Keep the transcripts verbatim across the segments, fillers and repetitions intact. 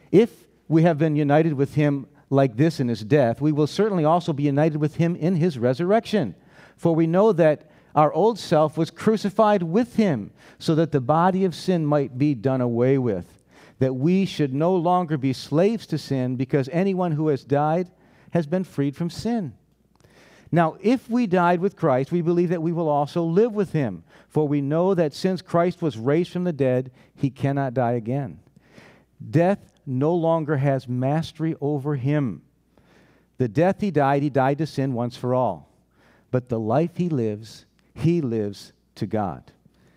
If we have been united with him like this in his death, we will certainly also be united with him in his resurrection. For we know that our old self was crucified with him, so that the body of sin might be done away with, that we should no longer be slaves to sin, because anyone who has died has been freed from sin. Now, if we died with Christ, we believe that we will also live with him, for we know that since Christ was raised from the dead, he cannot die again. Death no longer has mastery over him. The death he died, he died to sin once for all. But the life he lives, he lives to God.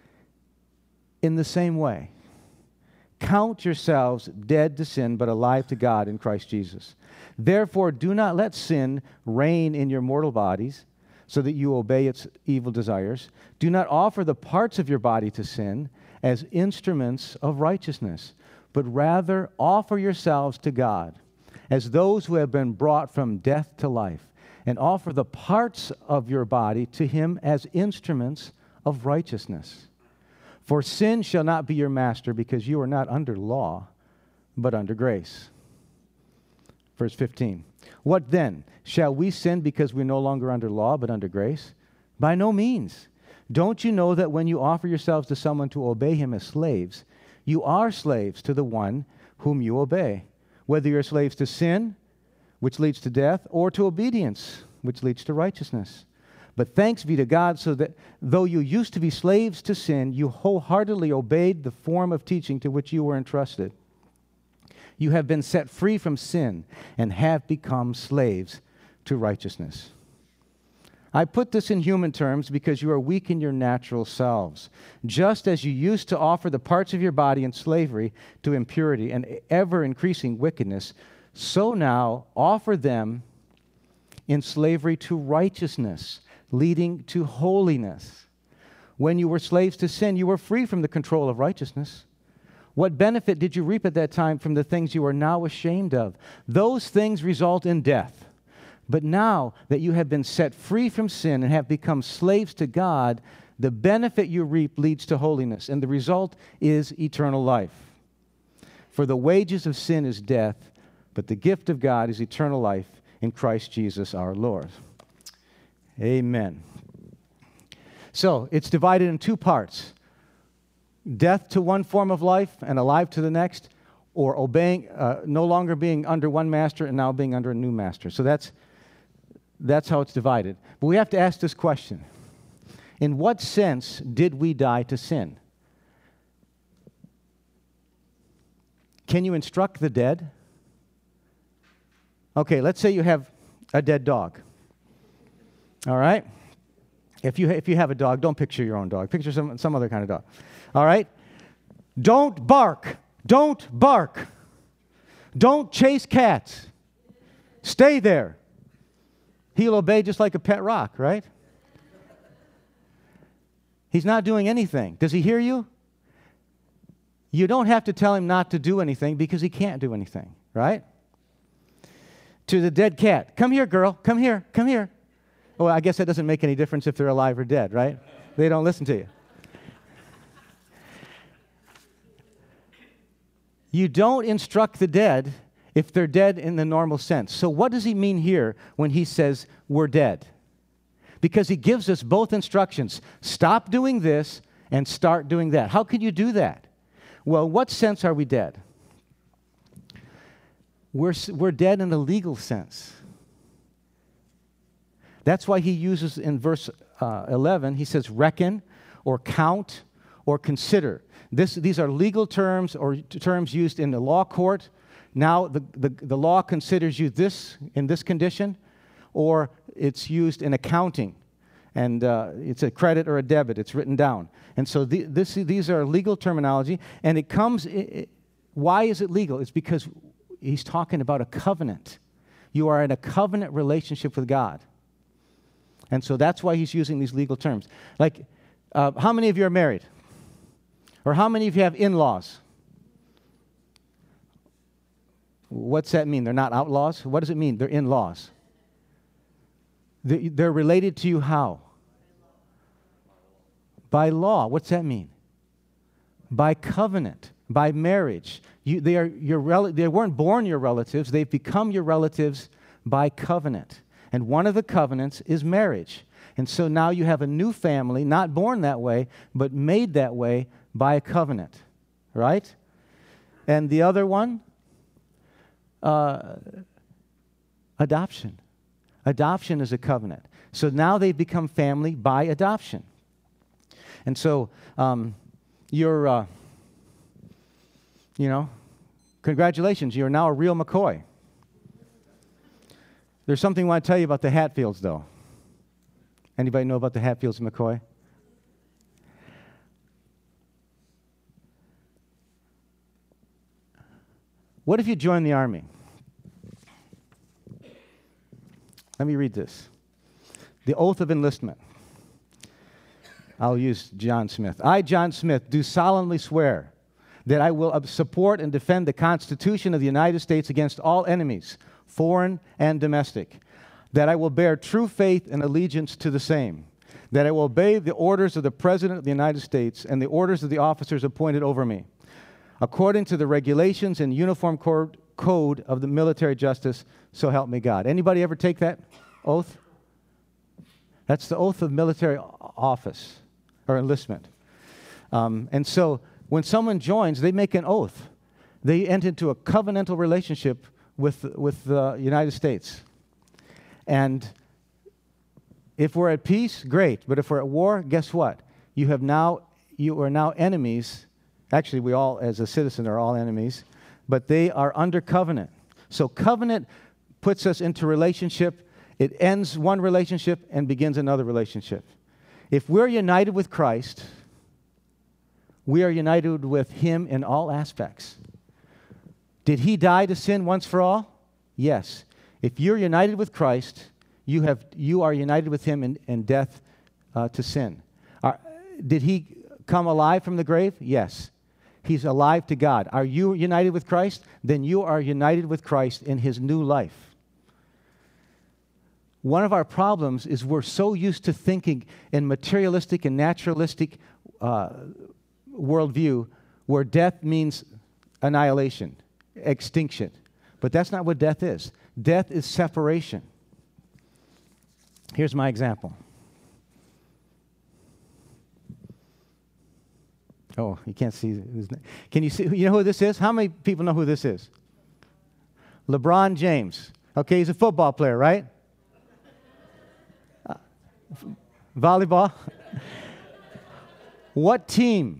In the same way, count yourselves dead to sin, but alive to God in Christ Jesus. Therefore, do not let sin reign in your mortal bodies, so that you obey its evil desires. Do not offer the parts of your body to sin as instruments of righteousness, but rather offer yourselves to God as those who have been brought from death to life, and offer the parts of your body to him as instruments of righteousness. For sin shall not be your master, because you are not under law, but under grace. Verse fifteen. What then? Shall we sin because we're no longer under law, but under grace? By no means. Don't you know that when you offer yourselves to someone to obey him as slaves, you are slaves to the one whom you obey, whether you're slaves to sin, which leads to death, or to obedience, which leads to righteousness. But thanks be to God, so that though you used to be slaves to sin, you wholeheartedly obeyed the form of teaching to which you were entrusted. You have been set free from sin and have become slaves to righteousness. I put this in human terms because you are weak in your natural selves. Just as you used to offer the parts of your body in slavery to impurity and ever-increasing wickedness, so now offer them in slavery to righteousness, leading to holiness. When you were slaves to sin, you were free from the control of righteousness. What benefit did you reap at that time from the things you are now ashamed of? Those things result in death. But now that you have been set free from sin and have become slaves to God, the benefit you reap leads to holiness, and the result is eternal life. For the wages of sin is death, but the gift of God is eternal life in Christ Jesus our Lord. Amen. So, it's divided in two parts. Death to one form of life and alive to the next, or obeying, uh, no longer being under one master and now being under a new master. So that's that's how it's divided. But we have to ask this question. In what sense did we die to sin? Can you instruct the dead? Okay, let's say you have a dead dog. All right? If you if you have a dog, don't picture your own dog. Picture some, some other kind of dog. All right? Don't bark. Don't bark. Don't chase cats. Stay there. He'll obey just like a pet rock, right? He's not doing anything. Does he hear you? You don't have to tell him not to do anything because he can't do anything, right? To the dead cat, come here, girl. Come here. Come here. Well, I guess that doesn't make any difference if they're alive or dead, right? They don't listen to you. You don't instruct the dead if they're dead in the normal sense. So what does he mean here when he says we're dead? Because he gives us both instructions. Stop doing this and start doing that. How can you do that? Well, what sense are we dead? We're, we're dead in a legal sense. That's why he uses in verse uh, eleven, he says reckon or count or consider. This, these are legal terms or t- terms used in the law court. Now the, the, the law considers you this in this condition, or it's used in accounting. And uh, it's a credit or a debit. It's written down. And so the, this, these are legal terminology. And it comes, it, it, why is it legal? It's because he's talking about a covenant. You are in a covenant relationship with God. And so that's why he's using these legal terms. Like, uh, how many of you are married? Or how many of you have in-laws? What's that mean? They're not outlaws? What does it mean? They're in-laws. They're related to you how? By law. What's that mean? By covenant, by marriage. You, they, are your rel- they weren't born your relatives. They've become your relatives by covenant. And one of the covenants is marriage. And so now you have a new family, not born that way, but made that way by a covenant, right? And the other one, uh, adoption. Adoption is a covenant. So now they've become family by adoption. And so um, you're, uh, you know, congratulations, you're now a real McCoy. There's something I want to tell you about the Hatfields, though. Anybody know about the Hatfields and McCoy? What if you joined the Army? Let me read this. The oath of enlistment. I'll use John Smith. I, John Smith, do solemnly swear that I will support and defend the Constitution of the United States against all enemies, foreign and domestic, that I will bear true faith and allegiance to the same, that I will obey the orders of the President of the United States and the orders of the officers appointed over me, according to the regulations and uniform code of the military justice, so help me God. Anybody ever take that oath? That's the oath of military office or enlistment. Um, and so when someone joins, they make an oath. They enter into a covenantal relationship with, with the United States. And if we're at peace, great. But if we're at war, guess what? You have now, you are now enemies. Actually, we all, as a citizen, are all enemies. But they are under covenant. So covenant puts us into relationship. It ends one relationship and begins another relationship. If we're united with Christ, we are united with Him in all aspects. Did He die to sin once for all? Yes. If you're united with Christ, you have you are united with Him in, in death uh, to sin. Are, did He come alive from the grave? Yes. He's alive to God. Are you united with Christ? Then you are united with Christ in His new life. One of our problems is we're so used to thinking in materialistic and naturalistic uh, worldview where death means annihilation, extinction. But that's not what death is. Death is separation. Here's my example. Oh, you can't see. Can you see? You know who this is? How many people know who this is? LeBron James. Okay, he's a football player, right? Uh, volleyball. What team?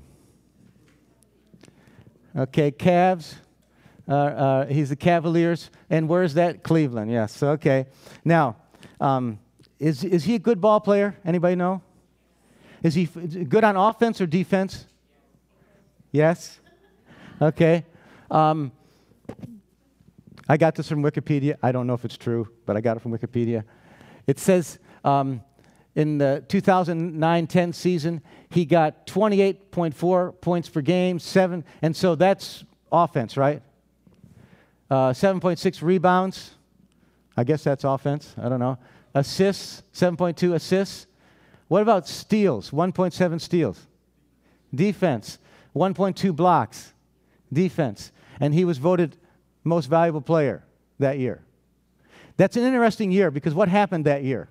Okay, Cavs. Uh, uh, he's the Cavaliers. And where's that? Cleveland, yes. Okay. Now, um, is, is he a good ball player? Anybody know? Is he f- good on offense or defense? Yes? Okay. Um, I got this from Wikipedia. I don't know if it's true, but I got it from Wikipedia. It says um, in the two thousand nine ten season, he got twenty-eight point four points per game, seven, and so that's offense, right? Uh, seven point six rebounds. I guess that's offense. I don't know. Assists, seven point two assists. What about steals? one point seven steals. Defense, one point two blocks. Defense. And he was voted most valuable player that year. That's an interesting year because what happened that year?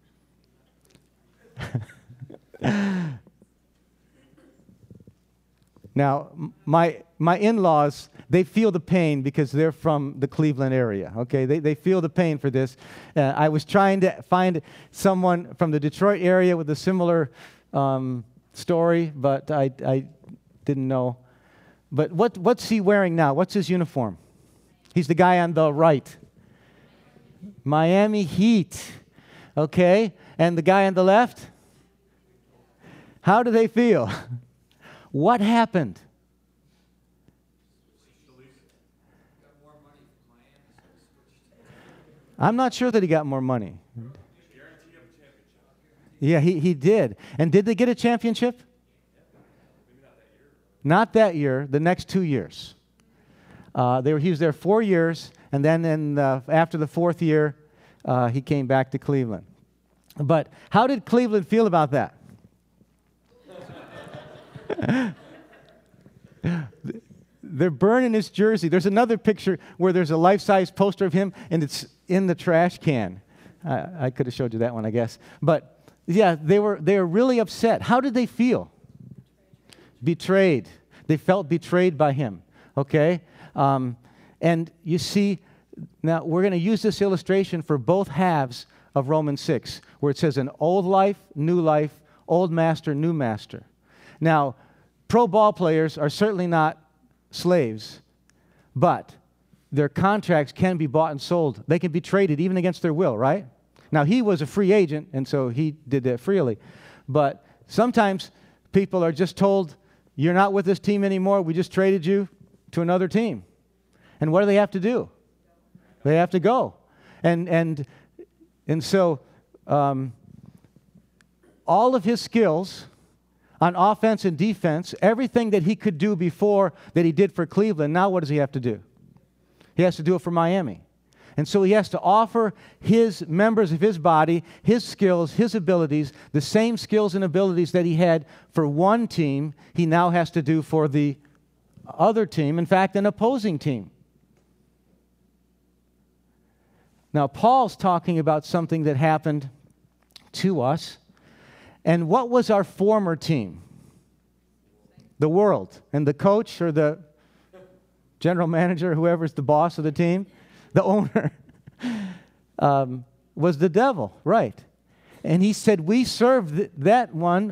Now, my my in-laws, they feel the pain because they're from the Cleveland area, okay? They they feel the pain for this. Uh, I was trying to find someone from the Detroit area with a similar um, story, but I I didn't know. But what what's he wearing now? What's his uniform? He's the guy on the right. Miami Heat, okay? And the guy on the left? How do they feel? What happened? I'm not sure that he got more money. Yeah, he, he did. And did they get a championship? Not that year, the next two years. Uh, they were, he was there four years, and then in the, after the fourth year, uh, he came back to Cleveland. But how did Cleveland feel about that? they're burning his jersey. There's another picture where there's a life-size poster of him, and it's in the trash can. I, I could have showed you that one, I guess. But, yeah, they were, they were really upset. How did they feel? Betrayed. They felt betrayed by him, okay? Um, and you see, now we're going to use this illustration for both halves of Romans six, where it says an old life, new life, old master, new master. Now, pro ball players are certainly not slaves, but their contracts can be bought and sold. They can be traded even against their will, right? Now, he was a free agent, and so he did that freely. But sometimes people are just told, you're not with this team anymore, we just traded you to another team. And what do they have to do? They have to go. And and and so um, all of his skills on offense and defense, everything that he could do before that he did for Cleveland, now what does he have to do? He has to do it for Miami. And so he has to offer his members of his body, his skills, his abilities, the same skills and abilities that he had for one team, he now has to do for the other team, in fact, an opposing team. Now, Paul's talking about something that happened to us. And what was our former team? The world. And the coach or the general manager, whoever's the boss of the team, the owner, um, was the devil, right? And he said, we serve th- that one,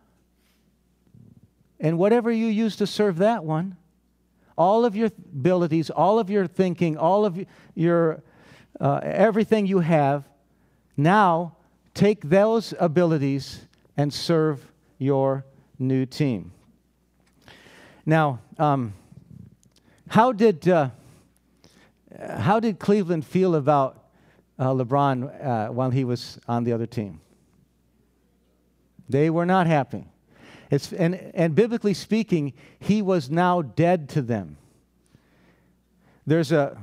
and whatever you use to serve that one, all of your abilities, all of your thinking, all of your, uh, everything you have, now take those abilities and serve your new team. Now, um, how did uh, how did Cleveland feel about uh, LeBron uh, while he was on the other team? They were not happy. It's, and, and biblically speaking, he was now dead to them. There's a...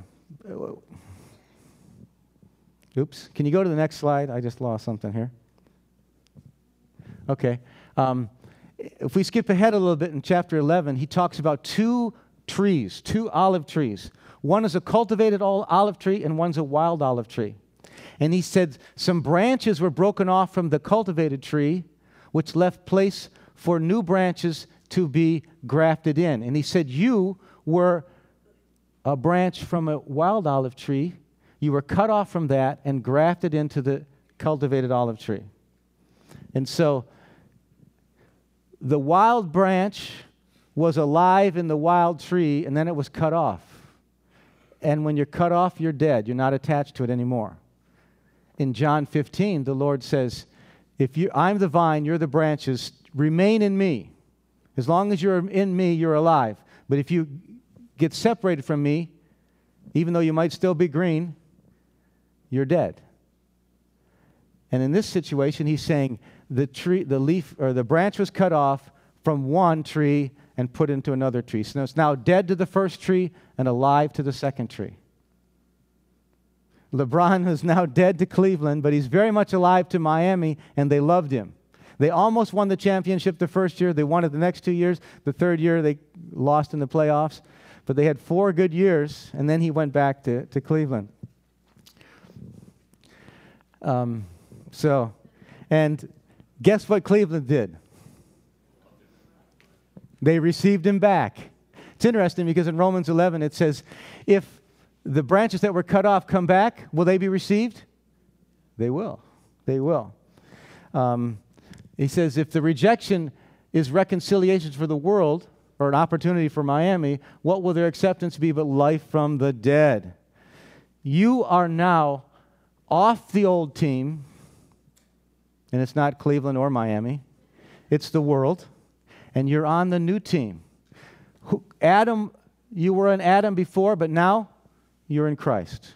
Oops. Can you go to the next slide? I just lost something here. Okay. Um, if we skip ahead a little bit in chapter eleven, he talks about two trees, two olive trees. One is a cultivated olive tree and one's a wild olive tree. And he said some branches were broken off from the cultivated tree, which left place for new branches to be grafted in. And he said, you were a branch from a wild olive tree. You were cut off from that and grafted into the cultivated olive tree. And so the wild branch was alive in the wild tree, and then it was cut off. And when you're cut off, you're dead. You're not attached to it anymore. In John fifteen, the Lord says, if you, I'm the vine, you're the branches, remain in me. As long as you're in me, you're alive. But if you get separated from me, even though you might still be green, you're dead. And in this situation, he's saying the tree, the leaf, or the branch was cut off from one tree and put into another tree. So it's now dead to the first tree and alive to the second tree. LeBron is now dead to Cleveland, but he's very much alive to Miami, and they loved him. They almost won the championship the first year. They won it the next two years. The third year, they lost in the playoffs. But they had four good years, and then he went back to, to Cleveland. Um, so, and guess what Cleveland did? They received him back. It's interesting because in Romans eleven it says, if the branches that were cut off come back, will they be received? They will. They will. Um, he says, if the rejection is reconciliation for the world, or an opportunity for Miami, what will their acceptance be but life from the dead? You are now off the old team, and it's not Cleveland or Miami. It's the world, and you're on the new team. Who, Adam, you were in Adam before, but now you're in Christ.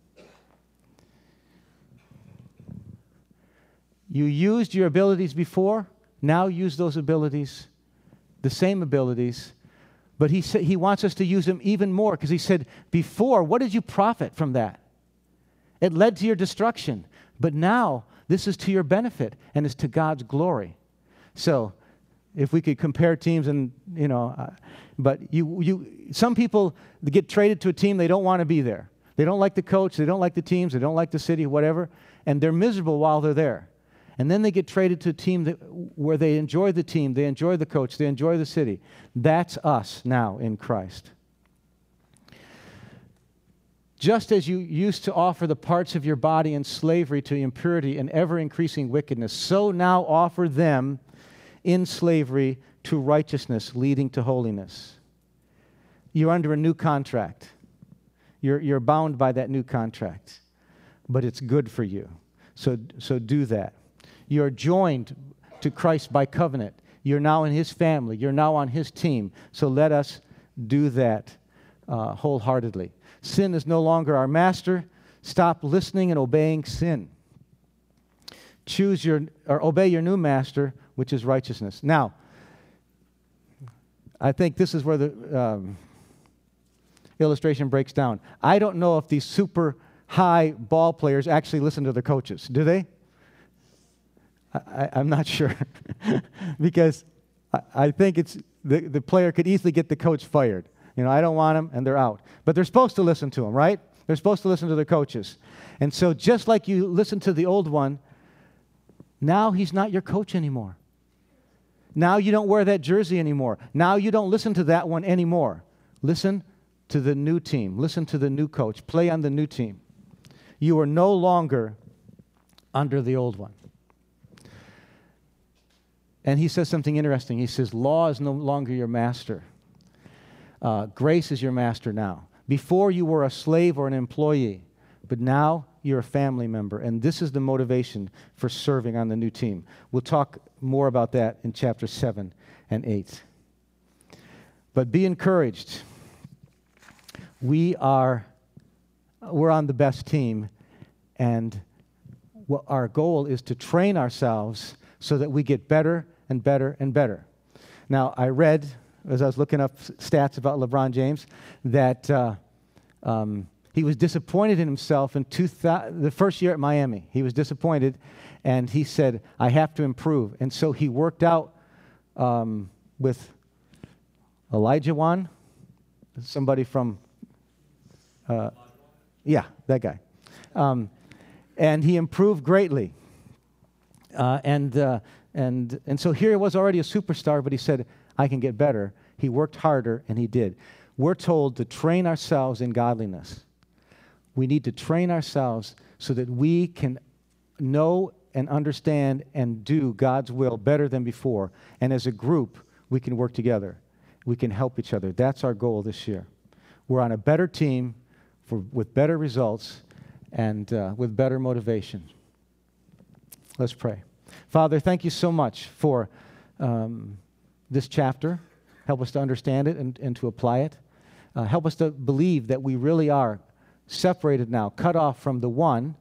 You used your abilities before, now use those abilities, the same abilities, but he sa- he wants us to use them even more, because he said, before, what did you profit from that? It led to your destruction, but now this is to your benefit, and it's to God's glory. So if we could compare teams and, you know, uh, but you, you, some people get traded to a team, they don't want to be there. They don't like the coach, they don't like the teams, they don't like the city, whatever, and they're miserable while they're there. And then they get traded to a team that, where they enjoy the team, they enjoy the coach, they enjoy the city. That's us now in Christ. Just as you used to offer the parts of your body in slavery to impurity and ever-increasing wickedness, so now offer them in slavery to righteousness, leading to holiness. You're under a new contract. You're, you're bound by that new contract, but it's good for you. So, so do that. You're joined to Christ by covenant. You're now in His family. You're now on His team. So let us do that uh, wholeheartedly. Sin is no longer our master. Stop listening and obeying sin. Choose your, or obey your new master, which is righteousness. Now, I think this is where the um, illustration breaks down. I don't know if these super high ball players actually listen to their coaches. Do they? I, I'm not sure. Because I, I think it's the, the player could easily get the coach fired. You know, I don't want them, and they're out. But they're supposed to listen to them, right? They're supposed to listen to their coaches. And so just like you listen to the old one, now he's not your coach anymore. Now you don't wear that jersey anymore. Now you don't listen to that one anymore. Listen to the new team. Listen to the new coach. Play on the new team. You are no longer under the old one. And he says something interesting. He says, law is no longer your master. Uh, grace is your master now. Before you were a slave or an employee, but now you're a family member. And this is the motivation for serving on the new team. We'll talk more about that in chapter seven and eight. But be encouraged. We are, we're on the best team, and what our goal is to train ourselves so that we get better and better and better. Now, I read, as I was looking up stats about LeBron James, that uh, um, he was disappointed in himself in two thousand, the first year at Miami. He was disappointed, and he said, I have to improve. And so he worked out um, with Elijah Wan, somebody from, uh, yeah, that guy. Um, and he improved greatly. Uh, and, uh, and, and so here he was already a superstar, but he said, I can get better. He worked harder, and he did. We're told to train ourselves in godliness. We need to train ourselves so that we can know and understand and do God's will better than before. And as a group, we can work together. We can help each other. That's our goal this year. We're on a better team for, with better results and uh, with better motivation. Let's pray. Father, thank you so much for um, this chapter. Help us to understand it and, and to apply it. Uh, help us to believe that we really are separated now, cut off from the one,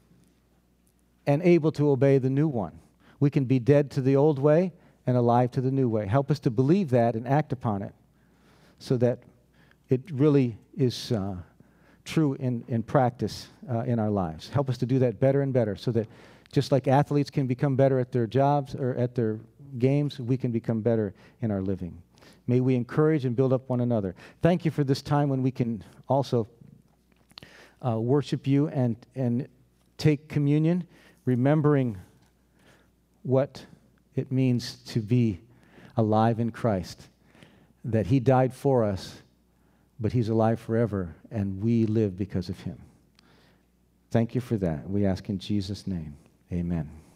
and able to obey the new one. We can be dead to the old way and alive to the new way. Help us to believe that and act upon it so that it really is uh, true in, in practice uh, in our lives. Help us to do that better and better so that just like athletes can become better at their jobs or at their games, we can become better in our living. May we encourage and build up one another. Thank you for this time when we can also uh, worship you and, and take communion, remembering what it means to be alive in Christ, that He died for us, but He's alive forever, and we live because of Him. Thank you for that. We ask in Jesus' name. Amen.